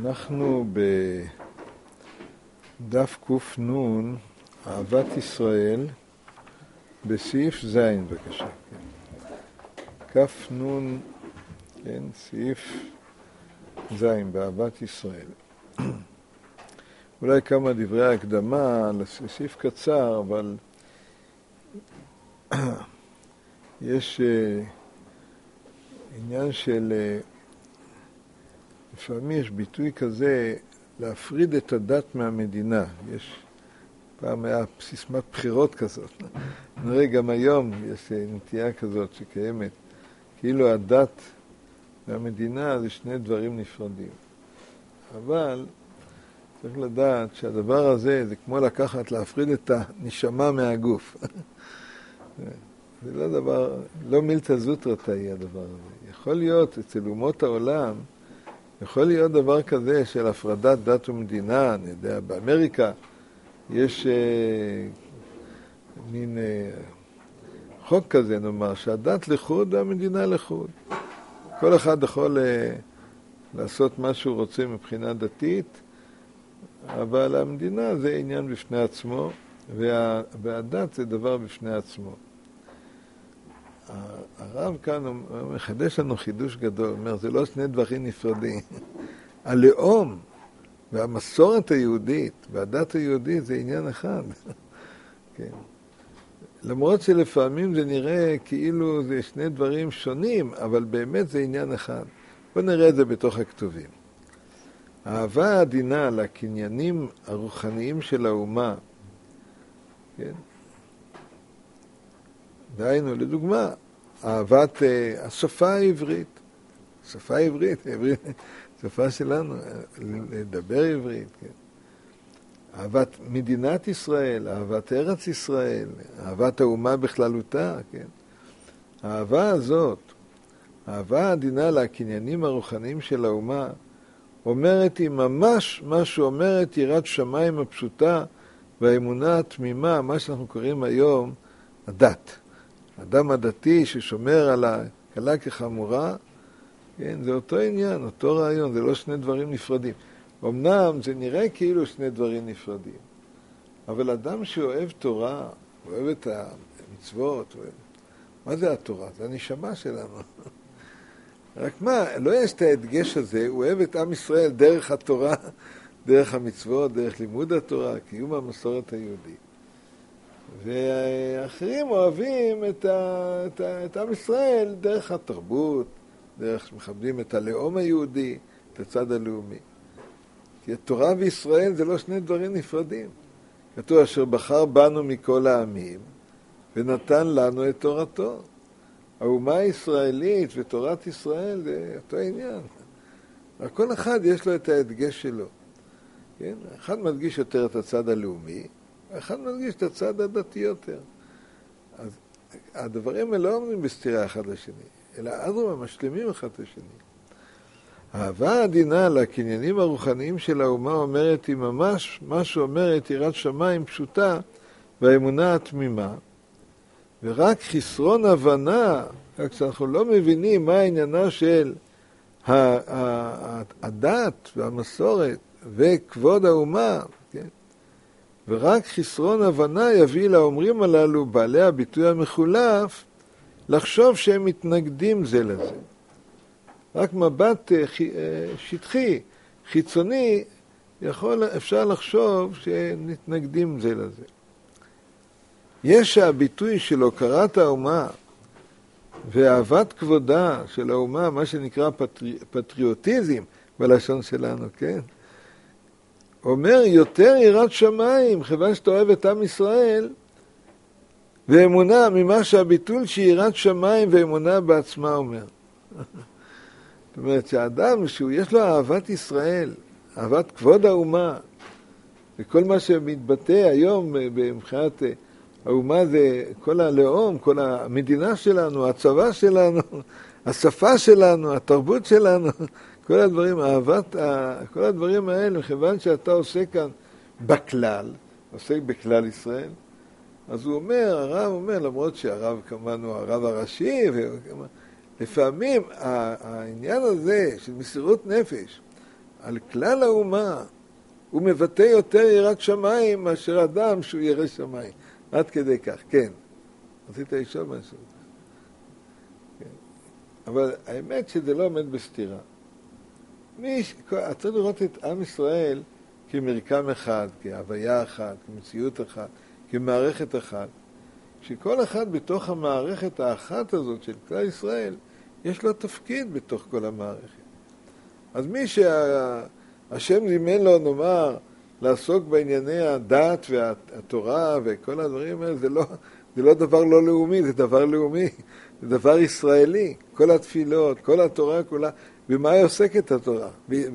אנחנו בדף קנ"ן, אהבת ישראל, בסעיף ז' בבקשה. קנ"ן, כן, סעיף ז', באהבת ישראל. אולי כמה דברי הקדמה, סעיף קצר, אבל יש עניין של, לפעמים יש ביטוי כזה, להפריד את הדת מהמדינה. יש, פעם היה סיסמת בחירות כזאת. נראה גם היום יש נטייה כזאת שקיימת. כאילו הדת והמדינה זה שני דברים נפרדים. אבל צריך לדעת שהדבר הזה זה כמו לקחת, להפריד את הנשמה מהגוף. זה לא דבר, לא מילתא זוטרתא הדבר הזה. יכול להיות אצל אומות העולם, יכול להיות דבר כזה של הפרדת דת ומדינה. אני יודע, באמריקה יש מין חוק כזה, נאמר, שהדת לחוד והמדינה לחוד. כל אחד יכול לעשות מה שהוא רוצה מבחינה דתית, אבל המדינה זה עניין בפני עצמו, והדת זה דבר בפני עצמו. הרב כאן מחדש לנו חידוש גדול, אומר, זה לא שני דברים נפרדים. הלאום והמסורת היהודית והדת היהודית זה עניין אחד. כן. למרות שלפעמים זה נראה כאילו זה שני דברים שונים, אבל באמת זה עניין אחד. בואו נראה את זה בתוך הכתובים. האהבה העדינה לקניינים הרוחניים של האומה, כן? דהיינו, לדוגמה, אהבת השפה העברית. השפה העברית, שפה שלנו, לדבר עברית, כן? אהבת מדינת ישראל, אהבת ארץ ישראל, אהבת האומה בכללותה, כן? האהבה הזאת, האהבה העדינה לקניינים הרוחניים של האומה, אומרת היא ממש מה שאומרת יראת שמיים הפשוטה והאמונה התמימה, מה שאנחנו קוראים היום הדת. אדם הדתי ששומר על הקלה כחמורה, כן, זה אותו עניין, אותו רעיון, זה לא שני דברים נפרדים. אמנם זה נראה כאילו שני דברים נפרדים, אבל אדם שאוהב תורה, אוהב את המצוות, מה זה התורה? זה הנשמה שלנו. רק מה, לא יש את ההדגש הזה, הוא אוהב את עם ישראל דרך התורה, דרך המצוות, דרך לימוד התורה, קיום המסורת היהודית. ואחרים אוהבים את עם ישראל דרך התרבות, דרך שמכבדים את הלאום היהודי, את הצד הלאומי. כי התורה וישראל זה לא שני דברים נפרדים. כתוב אשר בחר בנו מכל העמים ונתן לנו את תורתו. האומה הישראלית ותורת ישראל זה אותו עניין. כל אחד יש לו את ההדגש שלו. כן? אחד מדגיש יותר את הצד הלאומי, אחד מדגיש את הצד הדתי יותר. אז הדברים האלה לא עומדים בסתירה אחד לשני, אלא אדרבה משלימים אחד לשני. האהבה העדינה לקניינים הרוחניים של האומה אומרת היא ממש מה שאומרת יראת שמיים פשוטה והאמונה התמימה, ורק חסרון הבנה, כשאנחנו לא מבינים מה העניינה של הדת והמסורת וכבוד האומה, כן? ורק חסרון הבנה יביא לאומרים הללו, בעלי הביטוי המחולף, לחשוב שהם מתנגדים זה לזה. רק מבט שטחי, חיצוני, אפשר לחשוב שנתנגדים זה לזה. יש הביטוי של הוקרת האומה ואהבת כבודה של האומה, מה שנקרא פטריוטיזם בלשון שלנו, כן? אומר יותר יראת שמיים, כיוון שאתה אוהב את עם ישראל, ואמונה ממה שהביטול שיראת שמיים ואמונה בעצמה אומר. זאת אומרת שהאדם שיש לו אהבת ישראל, אהבת כבוד האומה, וכל מה שמתבטא היום מבחינת האומה זה כל הלאום, כל המדינה שלנו, הצבא שלנו, השפה שלנו, התרבות שלנו, כל הדברים, כל הדברים האלה, כיוון שאתה עושה כאן בכלל, עוסק בכלל ישראל, אז הוא אומר, הרב אומר, למרות שהרב כמובן הוא הרב הראשי, לפעמים העניין הזה של מסירות נפש, על כלל האומה, הוא מבטא יותר יראת שמיים מאשר אדם שהוא ירא שמיים. עד כדי כך, כן. רצית לשאול משהו. כן. אבל האמת שזה לא עומד בסתירה. צריך לראות את עם ישראל כמרקם אחד, כהוויה אחת, כמציאות אחת, כמערכת אחת. שכל אחד בתוך המערכת האחת הזאת של כלל ישראל, יש לו תפקיד בתוך כל המערכת. אז מי שהשם זימן לו, נאמר, לעסוק בענייני הדת והתורה וכל הדברים האלה, זה לא דבר לא לאומי, זה דבר לאומי, זה דבר ישראלי. כל התפילות, כל התורה כולה, במה היא עוסקת התורה?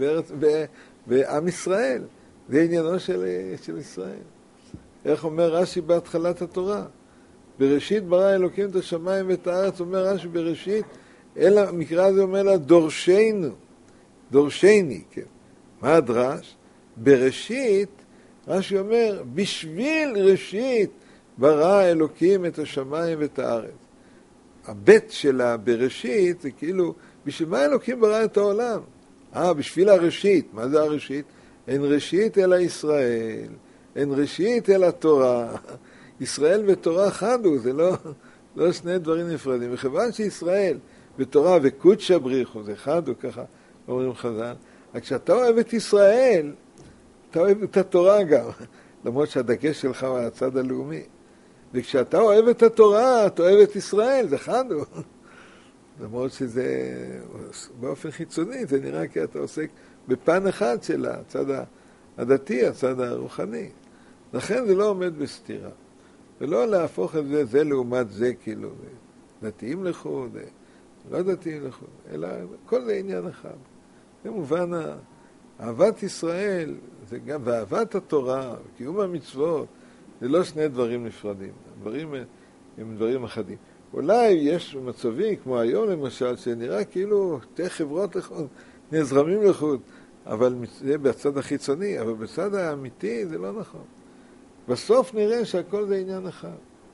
בעם ישראל. זה עניינו של ישראל. איך אומר רש"י בהתחלת התורה? בראשית ברא אלוקים את השמיים ואת הארץ, אומר רש"י בראשית, אלא המקרא הזה אומר לה דורשנו, דורשני, כן. מה הדרש? בראשית, רש"י אומר, בשביל ראשית ברא אלוקים את השמיים ואת הארץ. הבית שלה בראשית זה כאילו, בשביל מה אלוקים ברא את העולם? בשביל הראשית. מה זה הראשית? אין ראשית אלא ישראל, אין ראשית אלא תורה. ישראל ותורה חדו, זה לא שני דברים נפרדים. וכיוון שישראל ותורה וקודשא בריחו, זה חדו, ככה אומרים חז"ל. רק כשאתה אוהב את ישראל, אתה אוהב את התורה גם, למרות שהדגש שלך הוא על הצד הלאומי. וכשאתה אוהב את התורה, אתה אוהב את ישראל, זה חדו. למרות שזה באופן חיצוני, זה נראה כי אתה עוסק בפן אחד של הצד הדתי, הצד הרוחני. לכן זה לא עומד בסתירה. ולא להפוך את זה לעומת זה, כאילו, דתיים לחוד, לא דתיים לחוד, אלא כל זה עניין אחד. במובן אהבת ישראל, זה גם, ואהבת התורה, קיום המצוות, זה לא שני דברים נפרדים. הדברים הם דברים אחדים. אולי יש מצבים, כמו היום למשל, שנראה כאילו שתי חברות לחוד, נזרמים לחוד, אבל זה בצד החיצוני, אבל בצד האמיתי זה לא נכון. בסוף נראה שהכל זה עניין אחד.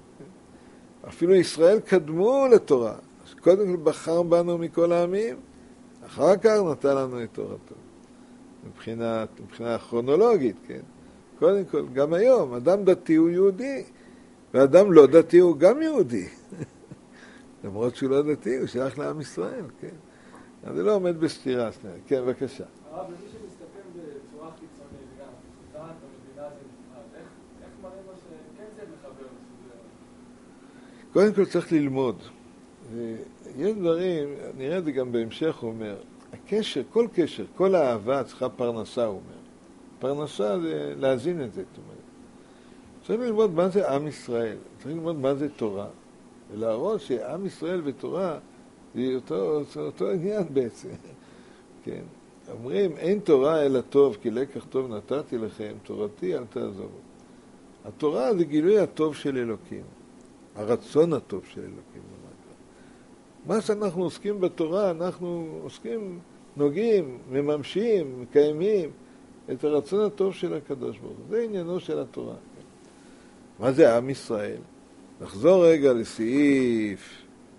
אפילו ישראל קדמו לתורה. אז קודם כל בחר בנו מכל העמים, אחר כך נתן לנו את תורתו. מבחינה כרונולוגית, כן? קודם כל, גם היום, אדם דתי הוא יהודי, ואדם לא דתי הוא גם יהודי. למרות שהוא לא דתי, הוא שייך לעם ישראל, כן? אז זה לא עומד בסתירה. כן, בבקשה. הרב, למי שמסתכל בצורה חיצונית, גם, דת המדינה זה נפרד, איך מראים לו שכן זה מחבר מסודר? קודם כל צריך ללמוד. יש דברים, נראה את זה גם בהמשך, הוא אומר, הקשר, כל האהבה צריכה פרנסה, הוא אומר. פרנסה זה להזין את זה, זאת אומרת. צריך ללמוד מה זה עם ישראל, צריך ללמוד מה זה תורה, ולהראות שעם ישראל ותורה זה אותו עניין בעצם. כן. אומרים, אין תורה אלא טוב, כי לקח טוב נתתי לכם, תורתי אל תעזבו. התורה זה גילוי הטוב של אלוקים, הרצון הטוב של אלוקים. מה שאנחנו עוסקים בתורה, אנחנו עוסקים, נוגעים, מממשים, מקיימים את הרצון הטוב של הקדוש ברוך הוא. זה עניינו של התורה. מה זה עם ישראל? נחזור רגע לסעיף,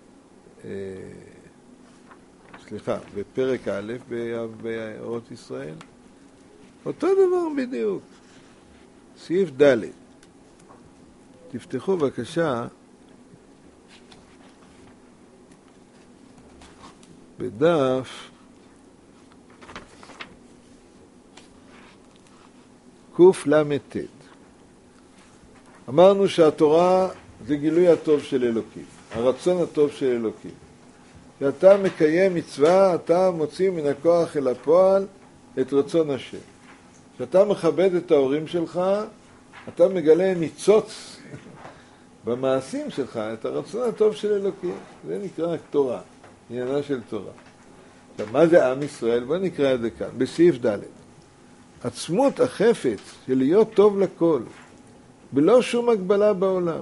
בפרק א' באורות ישראל. אותו דבר בדיוק. סעיף ד'. תפתחו בבקשה בדף קל"ט. אמרנו שהתורה זה גילוי הטוב של אלוקים, הרצון הטוב של אלוקים. כשאתה מקיים מצווה, אתה מוציא מן הכוח אל הפועל את רצון השם. כשאתה מכבד את ההורים שלך, אתה מגלה ניצוץ במעשים שלך, את הרצון הטוב של אלוקים. זה נקרא תורה, עניינה של תורה. עכשיו, מה זה עם ישראל? בוא נקרא את זה כאן, בסעיף ד'. עצמות החפץ של להיות טוב לכל, בלא שום הגבלה בעולם.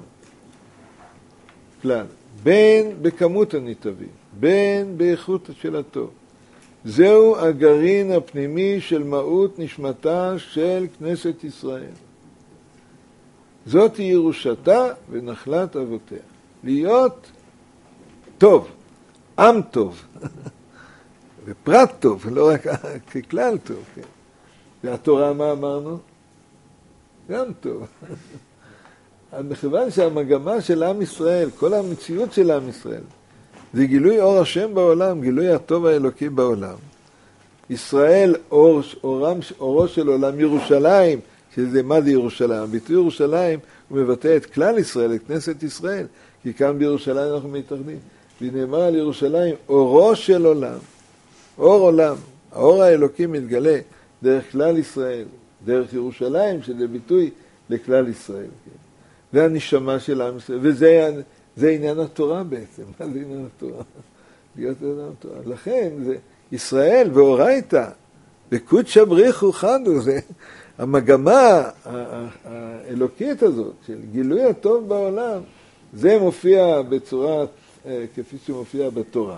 כלל, בין בכמות הנתבים, בין באיכות של הטוב. זהו הגרעין הפנימי של מהות נשמתה של כנסת ישראל. זאת היא ירושתה ונחלת אבותיה. להיות טוב, עם טוב. ופרט טוב, לא רק ככלל טוב. כן. והתורה, מה אמרנו? גם טוב. אז מכיוון שהמגמה של עם ישראל, כל המציאות של עם ישראל, זה גילוי אור השם בעולם, גילוי הטוב האלוקי בעולם. ישראל, אורו של עולם, ירושלים, שזה מה זה ירושלים? הביטוי ירושלים הוא מבטא את כלל ישראל, את כנסת ישראל, כי כאן בירושלים אנחנו מתאחדים. ונאמר על ירושלים, אורו של עולם, אור עולם, האור האלוקי מתגלה דרך כלל ישראל, דרך ירושלים, שזה ביטוי לכלל ישראל. כן. זה הנשמה של עם ישראל, וזה עניין התורה בעצם. מה זה עניין התורה? להיות עניין התורה. לכן, זה ישראל ואורייתא, וקודשא בריחו חדו, זה המגמה האלוקית הזאת, של גילוי הטוב בעולם, זה מופיע בצורה, כפי שמופיע בתורה.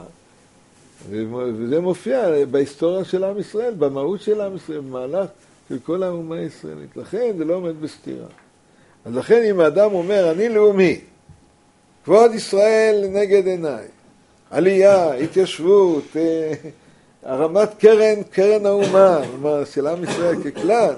וזה מופיע בהיסטוריה של עם ישראל, במהות של עם ישראל, במהלך של כל האומה הישראלית. לכן זה לא עומד בסתירה. אז לכן אם האדם אומר, אני לאומי, כבוד ישראל לנגד עיניי, עלייה, התיישבות, הרמת קרן האומה, של עם ישראל ככלל,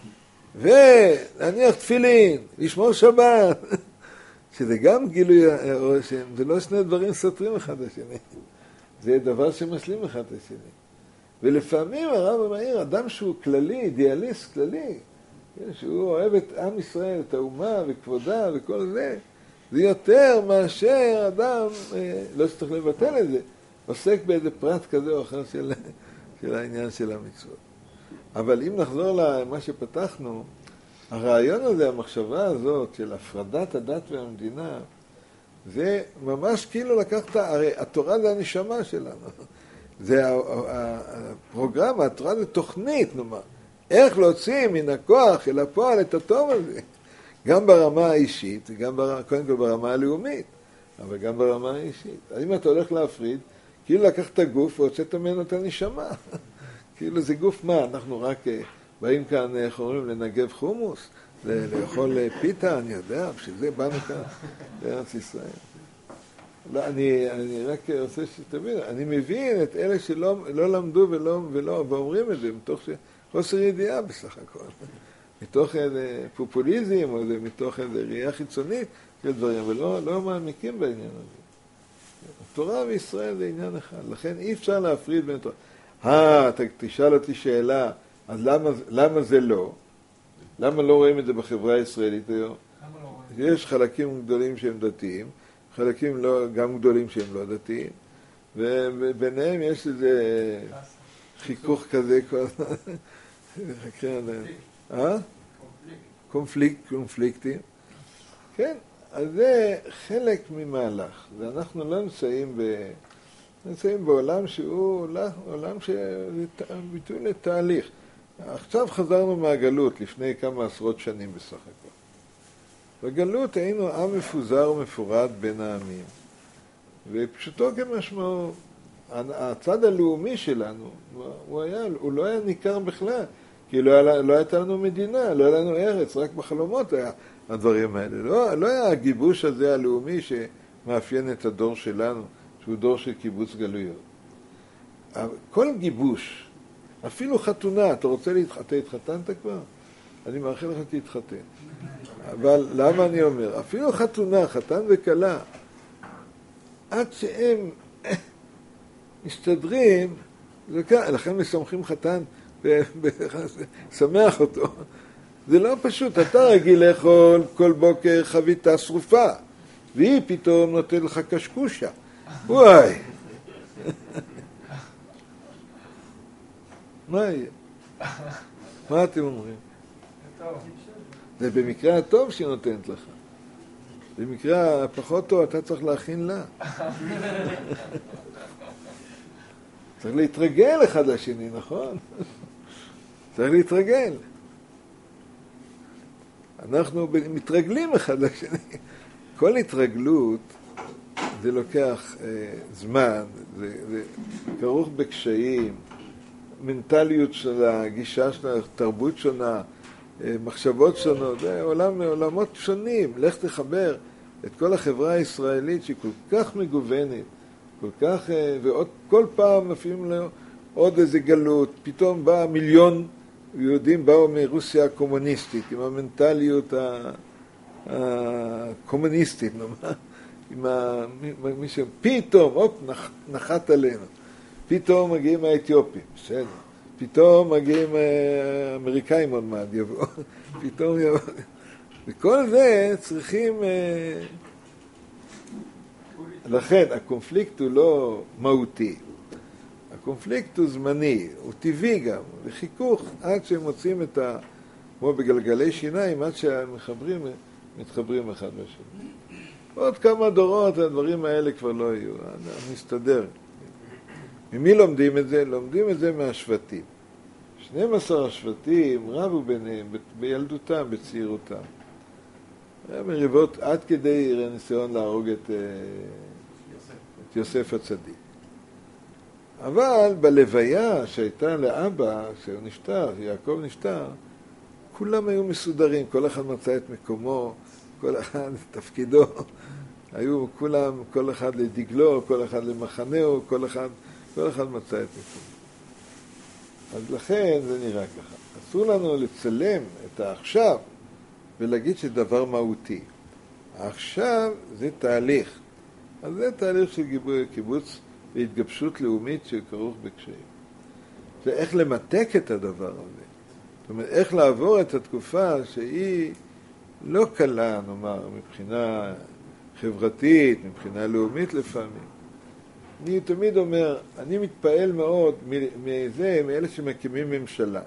ולהניח תפילין, לשמור שבת, שזה גם גילוי אור השם, זה לא שני דברים סותרים אחד לשני, זה דבר שמשלים אחד לשני. ולפעמים הרב מאיר, אדם שהוא כללי, אידיאליסט כללי, שהוא אוהב את עם ישראל, את האומה וכבודה וכל זה, זה יותר מאשר אדם, לא שצריך לבטל את זה, עוסק באיזה פרט כזה או אחר של העניין של המצוות. אבל אם נחזור למה שפתחנו, הרעיון הזה, המחשבה הזאת של הפרדת הדת והמדינה, זה ממש כאילו לקחת, הרי התורה זה הנשמה שלנו. זה הפרוגרמה, התורה זה תוכנית, נאמר. איך להוציא מן הכוח אל הפועל את הטוב הזה. גם ברמה האישית, קודם כל ברמה הלאומית, אבל גם ברמה האישית. אז אם אתה הולך להפריד, כאילו לקחת את הגוף והוצאת ממנו את הנשמה. כאילו זה גוף מה? אנחנו רק באים כאן, איך אומרים, לנגב חומוס, לאכול פיתה, אני יודע, בשביל זה באנו כאן לארץ ישראל. לא, אני רק רוצה שתבין, אני מבין את אלה שלא למדו ואומרים את זה, מתוך חוסר ידיעה בסך הכל. מתוך איזה פופוליזם, או מתוך איזה ראייה חיצונית של דברים, ולא מעמיקים בעניין הזה. התורה וישראל זה עניין אחד, לכן אי אפשר להפריד בין תורה. תשאל אותי שאלה, אז למה זה לא? למה לא רואים את זה בחברה הישראלית היום? יש חלקים גדולים שהם דתיים, חלקים גם גדולים שהם לא דתיים, וביניהם יש איזה חיכוך כזה, קונפליקטים. כן, אז זה חלק ממהלך, ואנחנו לא נמצאים בעולם שהוא עולם שביטוי לתהליך. עכשיו חזרנו מהגלות לפני כמה עשרות שנים בסך הכל. בגלות היינו עם מפוזר ומפורד בין העמים, ופשוטו כמשמעו, הצד הלאומי שלנו, הוא לא היה ניכר בכלל, כי לא הייתה לנו מדינה, לא היה לנו ארץ, רק בחלומות היה הדברים האלה. לא היה הגיבוש הזה הלאומי שמאפיין את הדור שלנו, שהוא דור של קיבוץ גלויות. כל גיבוש, אפילו חתונה, אתה התחתנת כבר? אני מאחל לך להתחתן. אבל למה אני אומר? אפילו חתונה, חתן וכלה, עד שהם מסתדרים, לכן משמחים חתן ושמח אותו. זה לא פשוט, אתה רגיל לאכול כל בוקר חביתה שרופה, והיא פתאום נותן לך קשקושה. וואי. מה יהיה? מה אתם אומרים? זה במקרה הטוב שהיא נותנת לך. במקרה הפחות טוב אתה צריך להכין לה. צריך להתרגל אחד לשני, נכון? צריך להתרגל. אנחנו מתרגלים אחד לשני. כל התרגלות זה לוקח זמן, זה כרוך בקשיים, מנטליות שונה, גישה שונה, תרבות שונה, מחשבות שונות, זה עולמות שונים. לך תחבר את כל החברה הישראלית שהיא כל כך מגוונת, כל כך, ועוד כל פעם אפילו עוד איזה גלות, פתאום בא מיליון יהודים באו מרוסיה הקומוניסטית, עם המנטליות הקומוניסטית, עם פתאום, נחת עלינו. פתאום מגיעים האתיופים, בסדר. פתאום מגיעים האמריקאים עוד מעט, יבואו. פתאום יבואו. וכל זה צריכים... לכן, הקונפליקט הוא לא מהותי. הקונפליקט הוא זמני, הוא טבעי גם, וחיכוך עד שהם מוצאים את כמו בגלגלי שיניים, עד שהמחברים מתחברים אחד בשני. עוד כמה דורות הדברים האלה כבר לא יהיו, נסתדר. ממי לומדים את זה? לומדים את זה מהשבטים. 12 השבטים רבו ביניהם בילדותם, בצעירותם. היה מריבות עד כדי ניסיון להרוג את יוסף הצדיק. אבל בלוויה שהייתה לאבא, כשהוא נפטר, יעקב נפטר, כולם היו מסודרים, כל אחד מצא את מקומו, כל אחד תפקידו. היו כולם, כל אחד לדגלו, כל אחד למחנהו, כל אחד מצא את מקומו. אז לכן זה נראה ככה. אסור לנו לצלם את העכשיו ולהגיד שדבר מהותי. העכשיו זה תהליך. אז זה תהליך של קיבוץ והתגבשות לאומית שכרוך בקשיים. זה איך למתק את הדבר הזה. זאת אומרת, איך לעבור את התקופה שהיא לא קלה, נאמר, מבחינה חברתית, מבחינה לאומית לפעמים. אני תמיד אומר, אני מתפעל מאוד מאלה שמקימים ממשלה.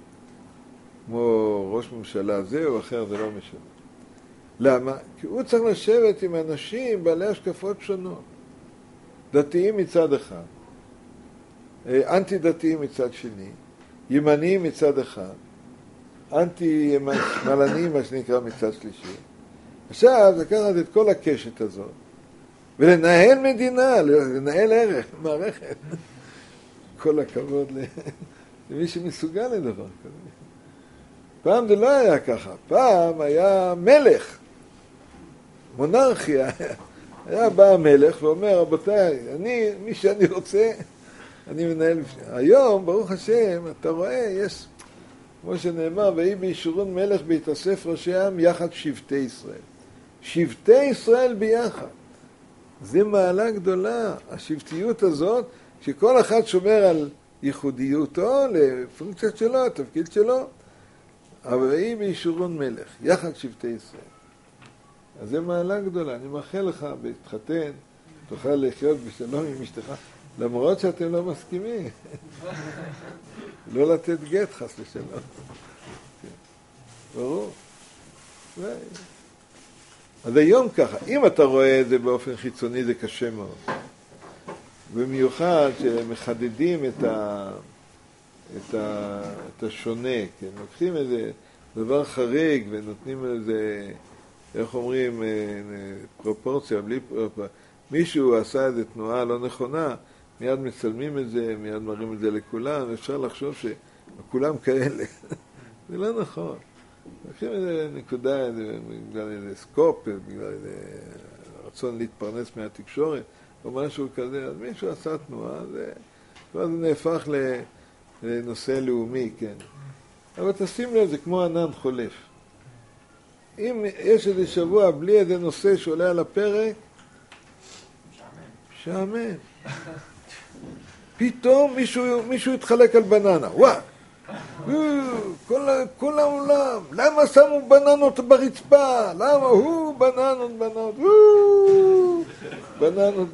כמו ראש ממשלה זה או אחר, זה לא משנה. למה? כי הוא צריך לשבת עם אנשים בעלי השקפות שונות. דתיים מצד אחד, אנטי דתיים מצד שני, ימניים מצד אחד, אנטי שמאלנים מה שנקרא מצד שלישי. עכשיו לקחת את כל הקשת הזאת ולנהל מדינה, לנהל ערך, מערכת. כל הכבוד למי שמסוגל לדבר כזה. פעם זה לא היה ככה, פעם היה מלך, מונרכיה. היה בא המלך ואומר, רבותיי, מי שאני רוצה, אני מנהל. היום, ברוך השם, אתה רואה, יש, כמו שנאמר, ויהי בישורון מלך בהתאסף ראשי העם יחד שבטי ישראל. שבטי ישראל ביחד. זה מעלה גדולה, השבטיות הזאת, שכל אחד שומר על ייחודיותו, לפונקציות שלו, התפקיד שלו, אבל ויהי בישורון מלך, יחד שבטי ישראל. אז זה מעלה גדולה. אני מאחל לך להתחתן, תוכל לחיות בשלום עם אשתך, למרות שאתם לא מסכימים. לא לתת גט חס לשלום. ברור. אז היום ככה, אם אתה רואה את זה באופן חיצוני זה קשה מאוד. במיוחד שמחדדים את השונה, כן? לוקחים איזה דבר חריג ונותנים איזה, איך אומרים, פרופורציה, בלי פרופורציה. מישהו עשה איזו תנועה לא נכונה, מיד מצלמים את זה, מיד מראים את זה לכולם, אפשר לחשוב שכולם כאלה. זה לא נכון. לוקחים איזה נקודה, בגלל איזה סקופ, בגלל איזה רצון להתפרנס מהתקשורת, או משהו כזה, אז מישהו עשה תנועה, ואז זה נהפך לנושא לאומי, כן. אבל תשים לב, זה כמו ענן חולף. אם יש איזה שבוע בלי איזה נושא שעולה על הפרק, שעמם. פתאום מישהו יתחלק על בננה, וואו! כל העולם, למה שמו בננות ברצפה? למה בננות? בננות.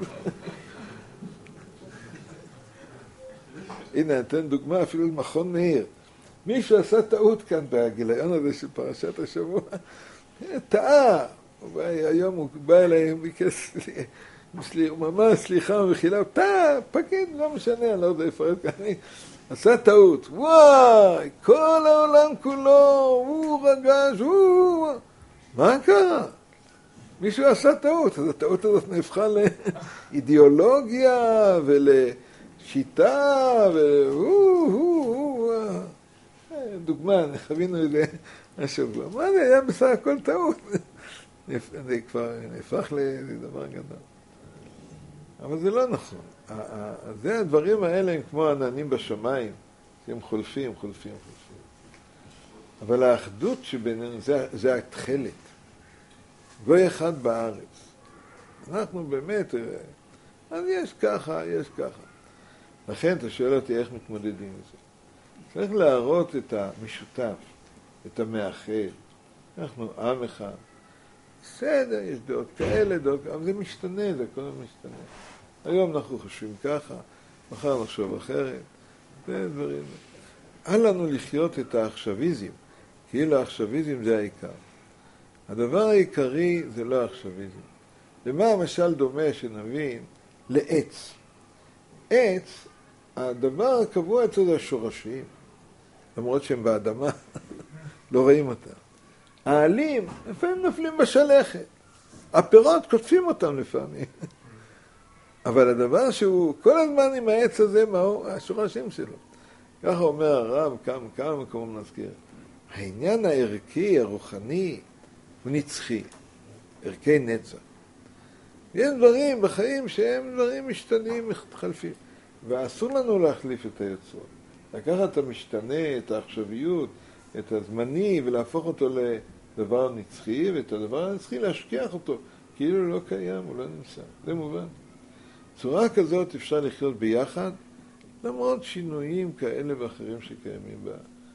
הנה, אתן דוגמה אפילו למכון מאיר. מישהו עשה טעות כאן בגיליון הזה של פרשת השבוע. טעה. היום הוא בא אליי, הוא ביקש ממש סליחה ומחילה. טעה, פקיד, לא משנה, אני לא יודע לפרט כאן. עשה טעות. וואי, כל העולם כולו, הוא רגש, מה קרה? מישהו עשה טעות, אז הטעות הזאת נהפכה לאידיאולוגיה ולשיטה, דוגמה, חווינו את זה השבוע. מה זה היה בסך הכל טעות? זה כבר נהפך לדבר גדול. אבל זה לא נכון. זה הדברים האלה הם כמו עננים בשמיים, שהם חולפים. אבל האחדות שבינינו זה התחלת. גוי אחד בארץ. אנחנו באמת, אז יש ככה. לכן אתה שואל אותי איך מתמודדים עם זה. צריך להראות את המשותף, את המאחד. אנחנו עם אחד. בסדר, יש דעות כאלה, אבל זה משתנה, זה הכל משתנה. היום אנחנו חושבים ככה, מחר נחשוב אחרת. זה דברים. אל לנו לחיות את העכשוויזם, כאילו העכשוויזם זה העיקר. הדבר העיקרי זה לא העכשוויזם. למה המשל דומה שנבין? לעץ. עץ, הדבר הקבוע אצלו זה השורשים, למרות שהם באדמה, לא רואים אותם. העלים לפעמים נופלים בשלכת. הפירות קוטפים אותם לפעמים. אבל הדבר שהוא כל הזמן עם העץ הזה, מהו השורשים שלו. ככה אומר הרב, כמה מקומות נזכיר. העניין הערכי, הרוחני, הוא נצחי. ערכי נצח. יש דברים בחיים שהם דברים משתנים, מתחלפים. ואסור לנו להחליף את היוצרות. לקחת את המשתנה, את העכשוויות, את הזמני, ולהפוך אותו לדבר נצחי, ואת הדבר הנצחי להשכיח אותו, כאילו לא קיים, הוא לא נמצא. זה מובן. צורה כזאת אפשר לחיות ביחד, למרות שינויים כאלה ואחרים שקיימים בה.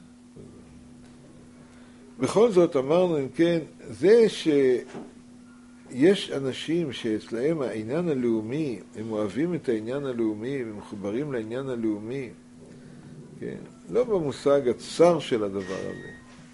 בכל זאת אמרנו, אם כן, זה שיש אנשים שאצלהם העניין הלאומי, הם אוהבים את העניין הלאומי, הם מחוברים לעניין הלאומי, כן? לא במושג הצר של הדבר הזה,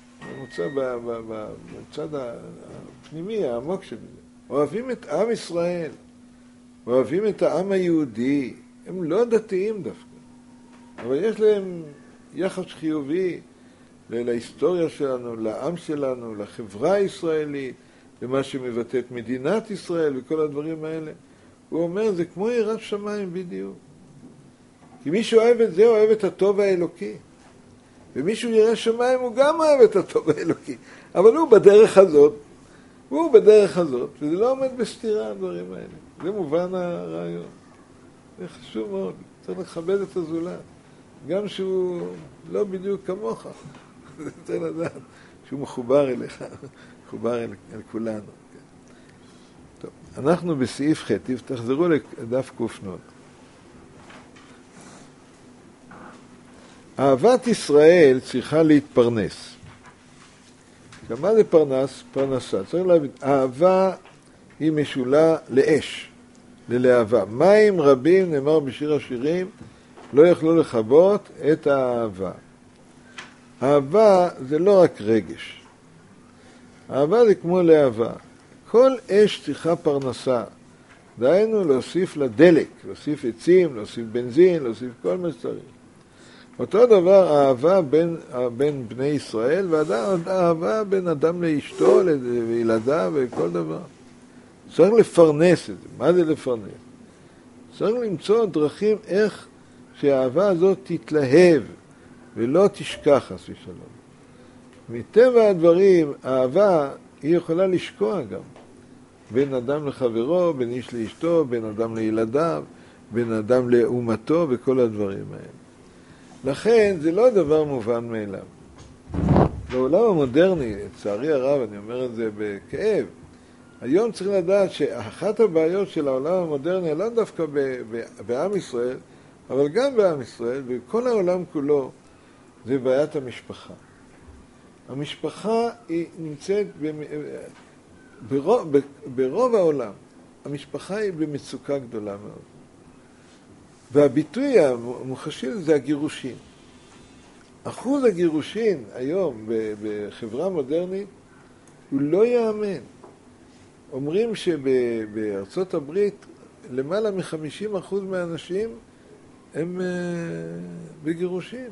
בצד הפנימי, העמוק של זה. אוהבים את עם ישראל, אוהבים את העם היהודי, הם לא דתיים דווקא, אבל יש להם יחס חיובי להיסטוריה שלנו, לעם שלנו, לחברה הישראלית, למה שמבטא את מדינת ישראל וכל הדברים האלה. הוא אומר, זה כמו יראת שמיים בדיוק. כי מי שאוהב את זה, אוהב את הטוב האלוקי. ומישהו ירא שמיים, הוא גם אוהב את הטוב האלוקי. אבל הוא בדרך הזאת, וזה לא עומד בסתירה הדברים האלה. זה מובן הרעיון. זה חשוב מאוד. צריך לכבד את הזולת. גם שהוא לא בדיוק כמוך. צריך לדעת שהוא מחובר אליך, מחובר אל כולנו. טוב, אנחנו בסעיף ח', תחזרו לדף קופנות. אהבת ישראל צריכה להתפרנס. מה זה פרנסה? צריך להבין, אהבה היא משולה לאש, ללהבה. מים רבים, נאמר בשיר השירים, לא יכלו לכבות את האהבה. אהבה זה לא רק רגש. אהבה זה כמו להבה. כל אש צריכה פרנסה. דהיינו להוסיף לה דלק, להוסיף עצים, להוסיף בנזין, להוסיף כל מה שצריך. אותו דבר אהבה בין בני ישראל, ואהבה בין אדם לאשתו, לילדיו וכל דבר. צריך לפרנס את זה. מה זה לפרנס? צריך למצוא דרכים איך שהאהבה הזאת תתלהב ולא תשכח חס ושלום. מטבע הדברים, האהבה היא יכולה לשקוע גם. בין אדם לחברו, בין איש לאשתו, בין אדם לילדיו, בין אדם לאומתו וכל הדברים האלה. לכן זה לא דבר מובן מאליו. בעולם המודרני, לצערי הרב, אני אומר את זה בכאב, היום צריך לדעת שאחת הבעיות של העולם המודרני, לא דווקא בעם ישראל, אבל גם בעם ישראל, וכל העולם כולו, זה בעיית המשפחה. המשפחה היא נמצאת ברוב העולם. המשפחה היא במצוקה גדולה מאוד. והביטוי המוחשי זה הגירושין. אחוז הגירושין היום בחברה מודרנית הוא לא יאמן. אומרים שבארצות הברית למעלה מ-50% מהאנשים הם בגירושין.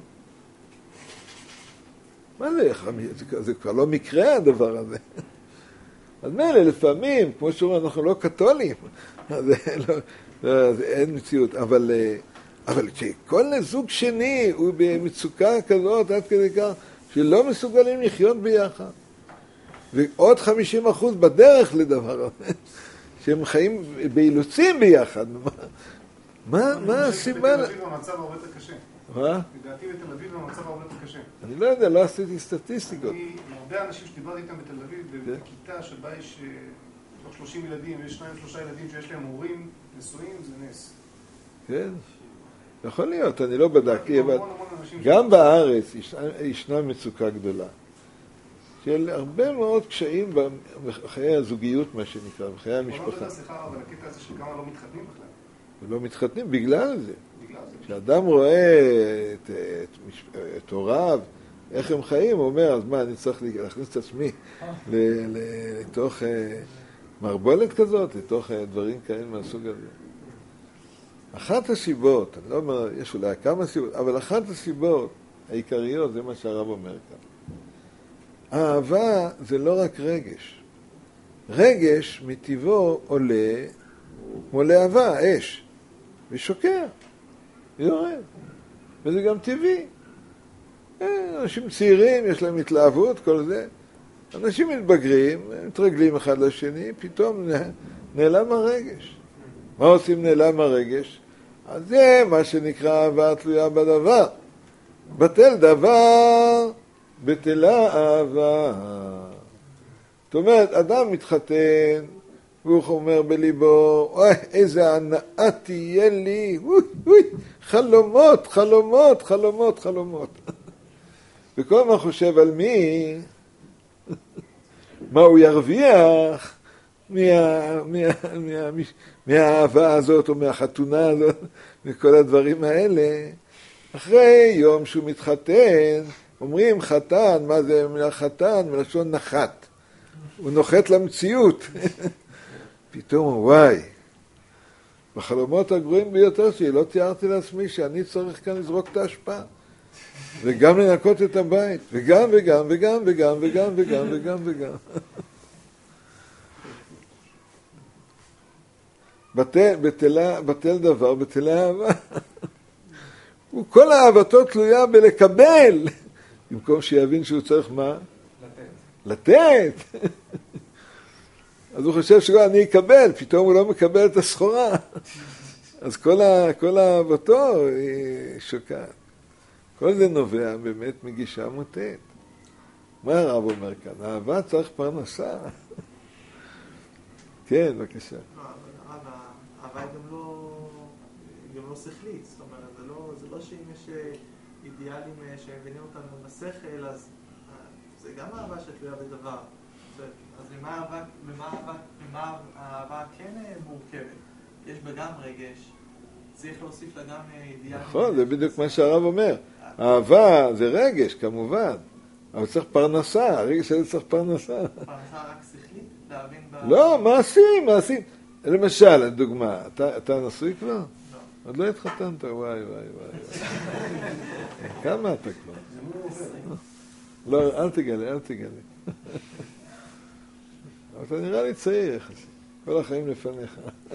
מה זה? זה כבר לא מקרה הדבר הזה. אז מילא לפעמים, כמו שאומרים, אנחנו לא קתולים, אז אין מציאות. אבל שכל זוג שני הוא במצוקה כזאת עד כדי כך שלא מסוגלים לחיות ביחד. ועוד 50% בדרך לדבר הזה, שהם חיים באילוצים ביחד. מה הסיבה? בתל אביב המצב הרבה יותר קשה. מה? לדעתי בתל אביב המצב הרבה יותר קשה. אני לא יודע, לא עשיתי סטטיסטיקות. הרבה אנשים שדיברתי איתם בתל אביב, בכיתה שבה יש 30 ילדים, יש 2-3 ילדים שיש להם הורים נשואים, זה נס. כן, יכול להיות, אני לא בדקתי, אבל גם בארץ ישנה מצוקה גדולה. של הרבה מאוד קשיים בחיי הזוגיות, מה שנקרא, בחיי המשפחה. סליחה, אבל הקטע הזה של כמה לא מתחתנים בכלל. ולא מתחתנים בגלל זה. כשאדם רואה את הוריו, איך הם חיים, הוא אומר, אז מה, אני צריך להכניס את עצמי לתוך מערבולת כזאת, לתוך דברים כאלה מהסוג הזה. אחת הסיבות, אני לא אומר, יש אולי כמה סיבות, אבל אחת הסיבות העיקריות, זה מה שהרב אומר כאן. האהבה זה לא רק רגש. רגש מטבעו עולה כמו להבה, אש, ושוקע, ויורד. וזה גם טבעי. אנשים צעירים, יש להם התלהבות, כל זה. אנשים מתבגרים, מתרגלים אחד לשני, פתאום נעלם הרגש. מה עושים נעלם הרגש? אז זה מה שנקרא אהבה תלויה בדבר. בטל דבר, בטלה אהבה. זאת אומרת, אדם מתחתן, והוא אומר בליבו, אוי, איזה הנאה תהיה לי, חלומות, חלומות, חלומות, חלומות. וכל מה חושב על מי, מה הוא ירוויח מהאהבה הזאת או מהחתונה הזאת, מכל הדברים האלה. אחרי יום שהוא מתחתן, אומרים חתן, מה זה חתן? מלשון נחת. הוא נוחת למציאות. פתאום, וואי, בחלומות הגרועים ביותר שלי, לא תיארתי לעצמי שאני צריך כאן לזרוק את ההשפעה. וגם לנקות את הבית, וגם וגם וגם וגם וגם וגם וגם וגם. בטל דבר, בטלה אהבה. כל אהבתו תלויה בלקבל, במקום שיבין שהוא צריך מה? לתת. אז הוא חושב שאני אקבל, פתאום הוא לא מקבל את הסחורה. אז כל אהבתו היא שוקעת. כל זה נובע באמת מגישה מוטעת. מה הרב אומר כאן? אהבה צריך פרנסה. כן, בבקשה. אהבה היא גם לא שכלית. זאת אומרת, זה לא שאם יש אידיאלים שמבינים אותנו בשכל, אז זה גם אהבה שתלויה בדבר. אז ממה האהבה כן מורכבת? יש בה גם רגש, צריך להוסיף לה גם אידיאלים. נכון, זה בדיוק מה שהרב אומר. אהבה זה רגש, כמובן, אבל צריך פרנסה, הרגש הזה צריך פרנסה. פרנסה רק שכלית? להבין לא, מעשים. למשל, לדוגמה, אתה נשוי כבר? לא. עוד לא התחתנת, וואי. כמה אתה כבר? לא, אל תגלה. אבל אתה נראה לי צעיר יחסי, כל החיים לפניך.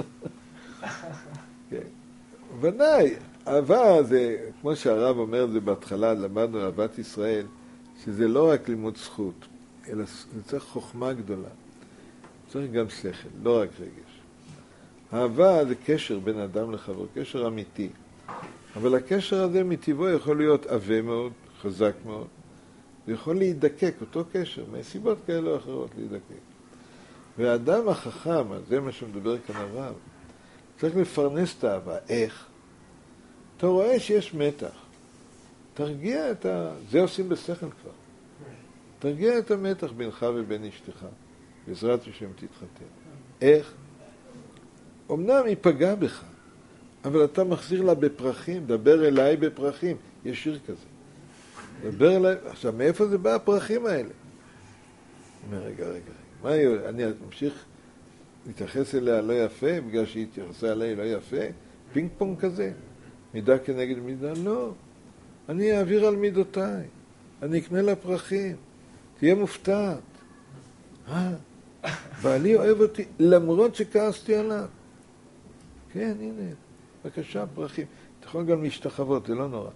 כן. ודאי, אהבה זה, כמו שהרב אומר זה בהתחלה, למדנו אהבת ישראל, שזה לא רק לימוד זכות, אלא זה צריך חוכמה גדולה. צריך גם שכל, לא רק רגש. אהבה זה קשר בין אדם לחברו, קשר אמיתי. אבל הקשר הזה מטבעו יכול להיות עבה מאוד, חזק מאוד. זה יכול להידקק, אותו קשר, מסיבות כאלה או אחרות להידקק. והאדם החכם, זה מה שמדבר כאן הרב, צריך לפרנס את האהבה. איך? אתה רואה שיש מתח. תרגיע את זה עושים בשכל כבר. תרגיע את המתח בינך ובין אשתך. בעזרת השם תתחתן. איך? אמנם ייפגע בך, אבל אתה מחזיר לה בפרחים, דבר אליי בפרחים. יש שיר כזה. דבר אליי, עכשיו מאיפה זה בא הפרחים האלה? אומר, רגע. אני ממשיך להתייחס אליה לא יפה, בגלל שהיא התייחסה אליה לא יפה, פינג פונג כזה, מידה כנגד מידה, לא. אני אעביר על מידותיי, אני אקנה לה פרחים, תהיה מופתעת. בעלי אוהב אותי, למרות שכעסתי עליו. כן, הנה, בבקשה, פרחים. אתה יכול גם להשתחוות, זה לא נורא.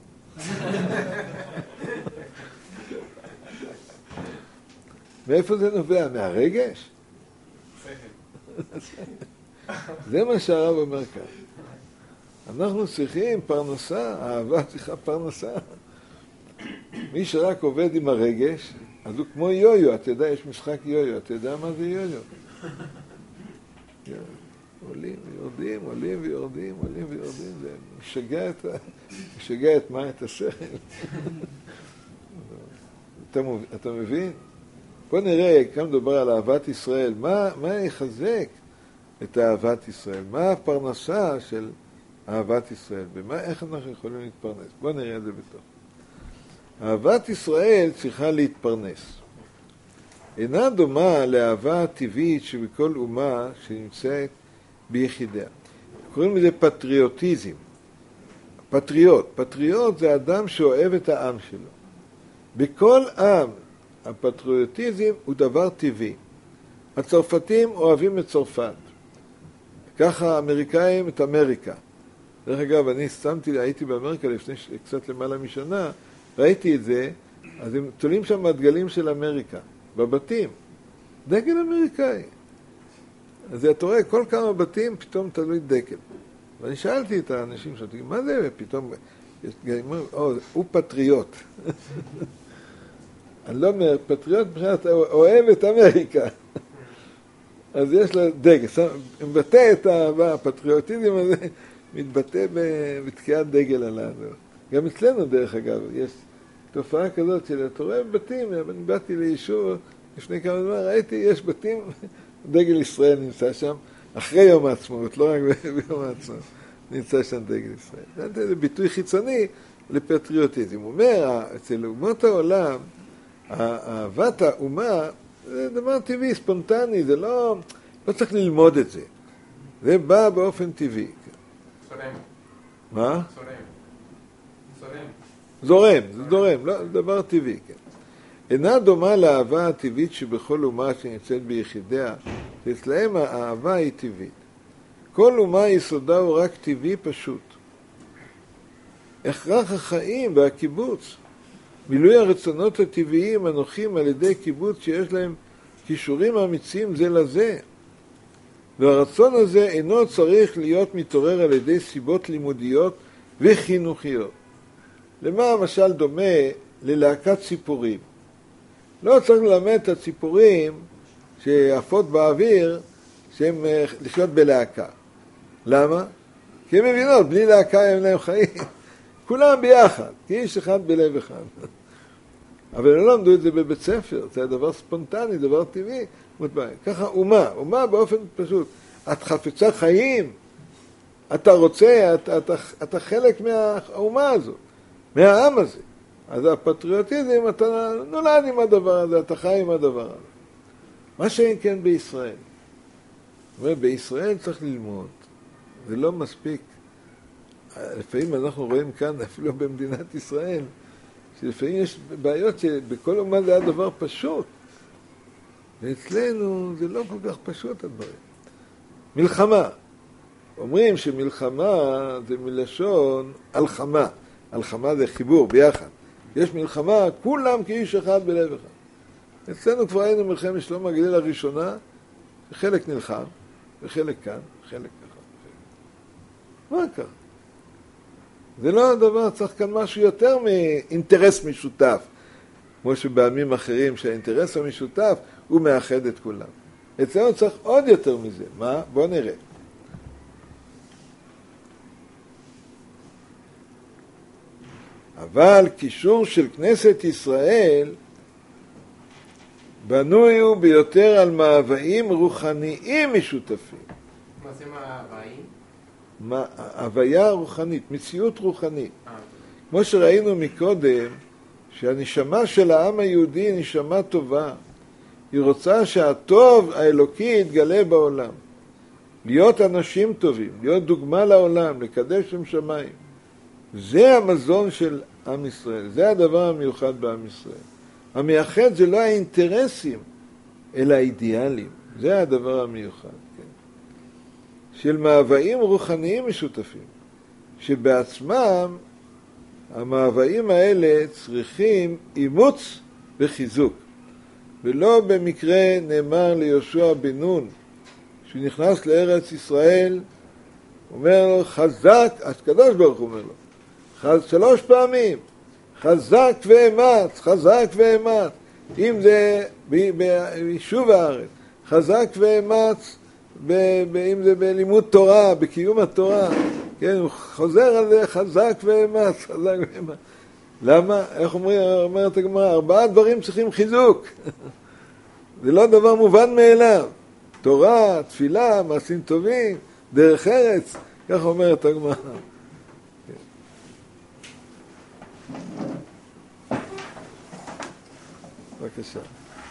מאיפה זה נובע? מהרגש? זה מה שהרב אומר כאן. אנחנו צריכים פרנסה, האהבה צריכה פרנסה. מי שרק עובד עם הרגש, אז הוא כמו יו-יו, אתה יודע, יש משחק יו-יו, אתה יודע מה זה יו-יו? עולים ויורדים, עולים ויורדים, עולים ויורדים, זה משגע את השכל. אתה מבין? בוא נראה, כאן מדובר על אהבת ישראל, מה יחזק את אהבת ישראל? מה הפרנסה של אהבת ישראל? איך אנחנו יכולים להתפרנס? בוא נראה את זה בתוך. אהבת ישראל צריכה להתפרנס. אינה דומה לאהבה הטבעית שבכל אומה שנמצאת ביחידיה. קוראים לזה פטריוטיזם. פטריוט זה אדם שאוהב את העם שלו. בכל עם הפטריוטיזם הוא דבר טבעי. הצרפתים אוהבים את צרפת. ככה האמריקאים את אמריקה. דרך אגב, הייתי באמריקה לפני קצת למעלה משנה, ראיתי את זה, אז הם תולים שם הדגלים של אמריקה, בבתים. דגל אמריקאי. אז אתה רואה, כל כמה בתים פתאום תלוי דגל. ואני שאלתי את האנשים שאומרים, מה זה? ופתאום, הוא פטריוט. אני לא אומר, פטריוט מבחינת, אוהב את אמריקה. אז יש לו דגל. מבטא את הפטריוטיזם הזה, מתבטא בתקיעת דגל עליו. גם אצלנו, דרך אגב, יש תופעה כזאת של, אתה רואה בתים, אני באתי ליישוב לפני כמה זמן, ראיתי, יש בתים, דגל ישראל נמצא שם, אחרי יום העצמאות, לא רק ביום העצמאות, נמצא שם דגל ישראל. זה ביטוי חיצוני לפטריוטיזם. הוא אומר, אצל אומות העולם, אהבת האומה, זה דבר טבעי, ספונטני, זה לא צריך ללמוד את זה. זה בא באופן טבעי. סורם. מה? זורם. זה זורם, לא, זה דבר טבעי, כן. אינה דומה לאהבה הטבעית שבכל אומה שנמצאת ביחידיה, שאצלהם האהבה היא טבעית. כל אומה יסודה הוא רק טבעי פשוט. הכרח החיים והקיבוץ, מילוי הרצונות הטבעיים הנוחים על ידי קיבוץ שיש להם קישורים אמיצים זה לזה. והרצון הזה אינו צריך להיות מתעורר על ידי סיבות לימודיות וחינוכיות. למה המשל דומה ללהקת ציפורים? לא צריך ללמד את הציפורים שעפות באוויר שהן לחיות בלהקה. למה? כי הן מבינות, בלי להקה הם להם חיים. כולם ביחד, כאיש אחד בלב אחד. אבל לא למדו את זה בבית ספר, זה דבר ספונטני, דבר טבעי. ככה אומה באופן פשוט. את חפצה חיים, אתה רוצה, אתה חלק מהאומה הזאת, מהעם הזה. אז הפטריוטיזם, אתה נולד עם הדבר הזה, אתה חי עם הדבר הזה. מה שאין כן בישראל. בישראל צריך ללמוד, זה לא מספיק. לפעמים אנחנו רואים כאן, אפילו במדינת ישראל, שלפעמים יש בעיות שבכל אומה זה היה דבר פשוט. ואצלנו זה לא כל כך פשוט הדברים. מלחמה. אומרים שמלחמה זה מלשון הלחמה. הלחמה זה חיבור ביחד. יש מלחמה, כולם כאיש אחד בלב אחד. אצלנו כבר היינו מלחמת שלום הגליל הראשונה, וחלק נלחם, וחלק כאן, וחלק ככה. מה ככה? זה לא הדבר, צריך כאן משהו יותר מאינטרס משותף. כמו שבעמים אחרים שהאינטרס המשותף הוא מאחד את כולם. אצלנו צריך עוד יותר מזה. מה? בוא נראה. אבל קישור של כנסת ישראל בנוי הוא ביותר על מאוויים רוחניים משותפים. מה זה מאוויים? הוויה רוחנית, מציאות רוחנית. כמו שראינו מקודם, שהנשמה של העם היהודי היא נשמה טובה. היא רוצה שהטוב האלוקי יתגלה בעולם. להיות אנשים טובים, להיות דוגמה לעולם, לקדש שם שמיים. זה המזון של עם ישראל, זה הדבר המיוחד בעם ישראל. המייחד זה לא האינטרסים, אלא האידיאלים. זה הדבר המיוחד, כן. של מאוויים רוחניים משותפים, שבעצמם המאוויים האלה צריכים אימוץ וחיזוק. ולא במקרה נאמר ליהושע בן נון, שהוא נכנס לארץ ישראל אומר לו, חזק, הקדוש ברוך הוא אומר לו, 3 פעמים, חזק ואמץ, חזק ואמץ, אם זה ביישוב הארץ, חזק ואמץ, אם זה בלימוד תורה, בקיום התורה, כן, הוא חוזר על זה, חזק ואמץ, חזק ואמץ. למה? איך אומרת הגמרא? 4 דברים צריכים חיזוק. זה לא דבר מובן מאליו. תורה, תפילה, מעשים טובים, דרך ארץ, כך אומרת הגמרא. בבקשה.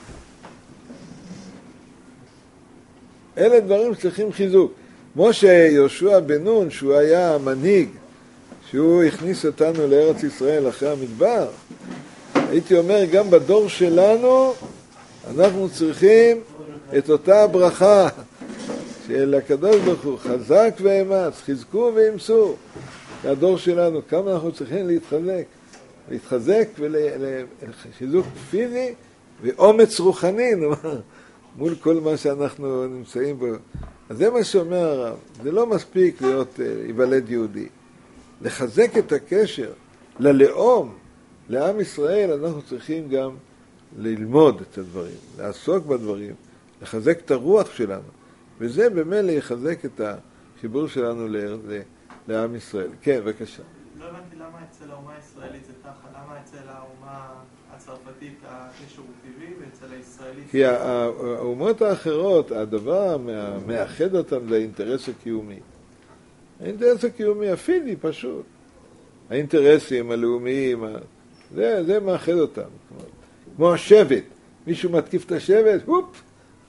אלה דברים שצריכים חיזוק. כמו שיהושע בן נון, שהוא היה המנהיג, שהוא הכניס אותנו לארץ ישראל אחרי המדבר, הייתי אומר, גם בדור שלנו, אנחנו צריכים את אותה ברכה של הקדוש ברוך הוא, חזק ואמץ, חזקו ואמצו. הדור שלנו, כמה אנחנו צריכים להתחזק ולחיזוק פיזי ואומץ רוחני, מול כל מה שאנחנו נמצאים בו. אז זה מה שאומר הרב, זה לא מספיק להיות היוולד יהודי. לחזק את הקשר ללאום, לעם ישראל, אנחנו צריכים גם ללמוד את הדברים, לעסוק בדברים, לחזק את הרוח שלנו, וזה במילא יחזק את החיבור שלנו לעם ישראל. כן, בבקשה. לא הבנתי למה אצל האומה הישראלית זה ככה, למה אצל האומה הצרפתית הקשר הוא טבעי ואצל הישראלית... כי האומות האחרות, הדבר המאחד אותם זה האינטרס הקיומי. האינטרס הקיומי הפיזי פשוט. האינטרסים הלאומיים, זה מאחד אותם. כמו השבט, מישהו מתקיף את השבט, הופ,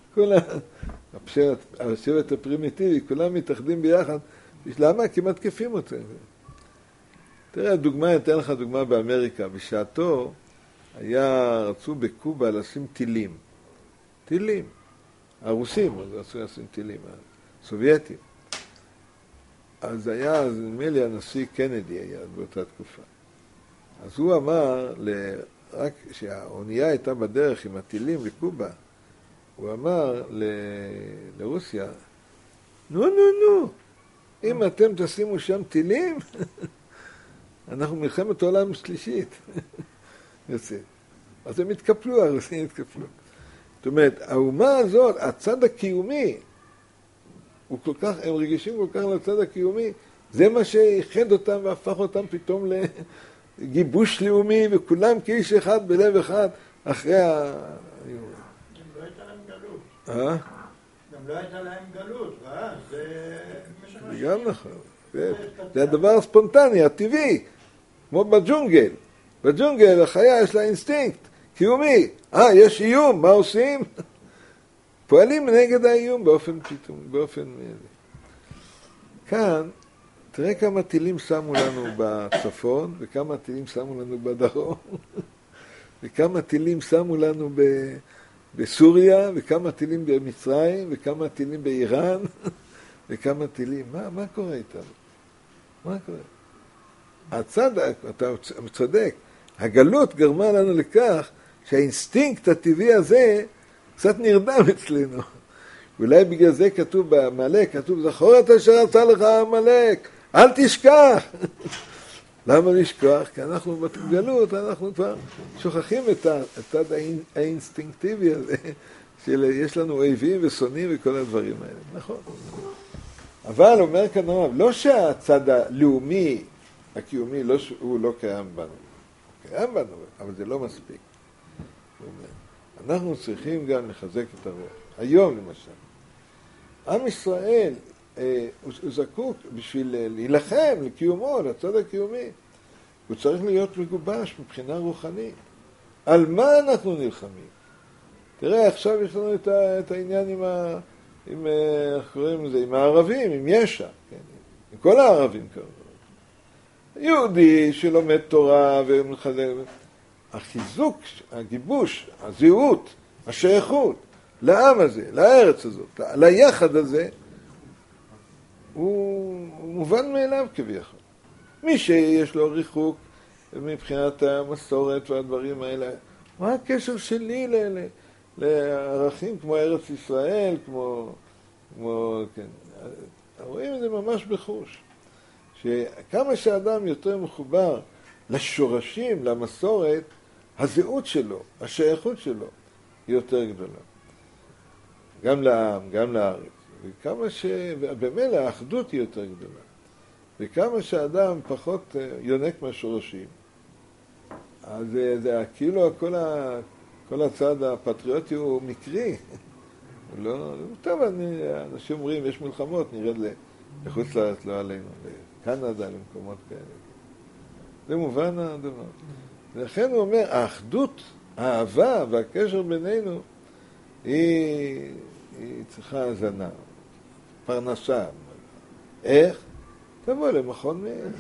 השבט הפרימיטיבי, כולם מתאחדים ביחד. למה? כי מתקיפים אותם. תראה, אני אתן לך דוגמה באמריקה. בשעתו רצו בקובה לשים טילים. טילים. הרוסים רצו לשים טילים, הסובייטים. אז היה, נדמה לי, הנשיא קנדי היה באותה תקופה. אז הוא אמר, רק כשהאונייה הייתה בדרך עם הטילים לקובה, הוא אמר לרוסיה, נו, אם אתם תשימו שם טילים, אנחנו מלחמת העולם שלישית. יוצא. אז הם התקפלו, הרוסים התקפלו. זאת אומרת, האומה הזאת, הצד הקיומי, הם רגישים כל כך לצד הקיומי, זה מה שיחד אותם והפך אותם פתאום לגיבוש לאומי, וכולם כאיש אחד בלב אחד אחרי גם לא הייתה להם גלות. גם לא הייתה להם גלות, זה גם נכון. זה הדבר הספונטני, הטבעי, כמו בג'ונגל. בג'ונגל החיה יש לה אינסטינקט קיומי. יש איום, מה עושים? פועלים נגד האיום באופן כאן, תראה כמה טילים שמו לנו בצפון, וכמה טילים שמו לנו בדרום, וכמה טילים שמו לנו בסוריה, וכמה טילים במצרים, וכמה טילים באיראן, וכמה טילים. מה קורה איתנו? מה קורה? אתה צודק, הגלות גרמה לנו לכך שהאינסטינקט הטבעי הזה קצת נרדם אצלנו. אולי בגלל זה כתוב בעמלק, כתוב, זכור את אשר עשה לך עמלק, אל תשכח. למה לשכוח? כי אנחנו בגלות, אנחנו כבר שוכחים את הצד האינסטינקטיבי הזה, שיש לנו אויבים ושונאים וכל הדברים האלה. נכון. אבל אומר כאן הרב, לא שהצד הלאומי, הקיומי, הוא לא קיים בנו. הוא קיים בנו, אבל זה לא מספיק. הוא אומר, אנחנו צריכים גם לחזק את הרוח. היום למשל, עם ישראל הוא זקוק בשביל להילחם לקיומו, לצד הקיומי. הוא צריך להיות מגובש מבחינה רוחנית. על מה אנחנו נלחמים? תראה, עכשיו יש לנו את העניין עם הערבים, עם יש"ע, כן? עם כל הערבים כמובן. יהודי שלומד תורה ומחזק, החיזוק, הגיבוש, הזהות, השייכות לעם הזה, לארץ הזאת, ליחד הזה, הוא מובן מאליו כביכול. מי שיש לו ריחוק מבחינת המסורת והדברים האלה, מה הקשר שלי לערכים כמו ארץ ישראל, כמו כן. רואים את זה ממש בחוש. שכמה שאדם יותר מחובר לשורשים, למסורת, הזהות שלו, השייכות שלו, היא יותר גדולה. גם לעם, גם לארץ. ובמילא האחדות היא יותר גדולה. וכמה שאדם פחות יונק מהשורשים, אז זה כאילו כל הצד הפטריוטי הוא מקרי. לא, טוב, אנשים אומרים, יש מלחמות, נרד לחוץ לארץ, לא עלינו, לקנדה, למקומות כאלה. זה מובן הדבר. ולכן הוא אומר, האחדות, האהבה והקשר בינינו, היא צריכה הזנה, פרנסה. איך? תבוא למכון מאיר.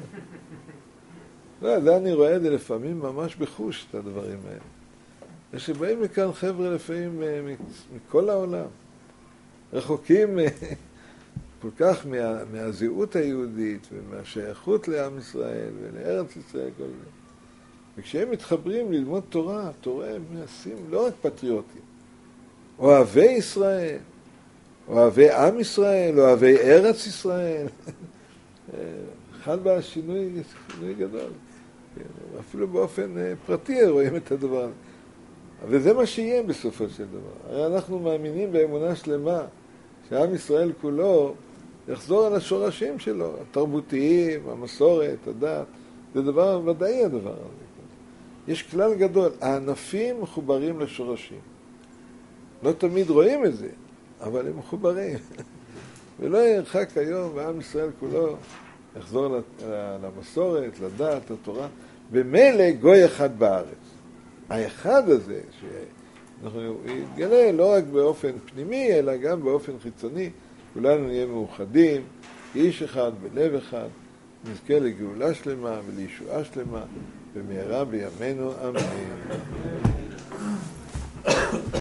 זה אני רואה את זה לפעמים ממש בחוש, את הדברים האלה. ושבאים מכאן חבר'ה לפעמים מכל העולם, רחוקים כל כך מהזהות היהודית ומהשייכות לעם ישראל ולארץ ישראל, כל זה. וכשהם מתחברים ללמוד תורה, תורה הם נעשים לא רק פטריוטים, אוהבי ישראל, אוהבי עם ישראל, אוהבי ארץ ישראל. חל בה שינוי גדול. אפילו באופן פרטי רואים את הדבר. וזה מה שיהיה בסופו של דבר. הרי אנחנו מאמינים באמונה שלמה שעם ישראל כולו יחזור על השורשים שלו, התרבותיים, המסורת, הדת. זה דבר ודאי הדבר הזה. יש כלל גדול, הענפים מחוברים לשורשים. לא תמיד רואים את זה, אבל הם מחוברים. ולא ירחק היום, ועם ישראל כולו יחזור למסורת, לדת, לתורה. במילא גוי אחד בארץ. האחד הזה, שאנחנו יתגלה לא רק באופן פנימי, אלא גם באופן חיצוני, כולנו נהיה מאוחדים, איש אחד בלב אחד, נזכה לגאולה שלמה ולישועה שלמה, במהרה בימינו אמן.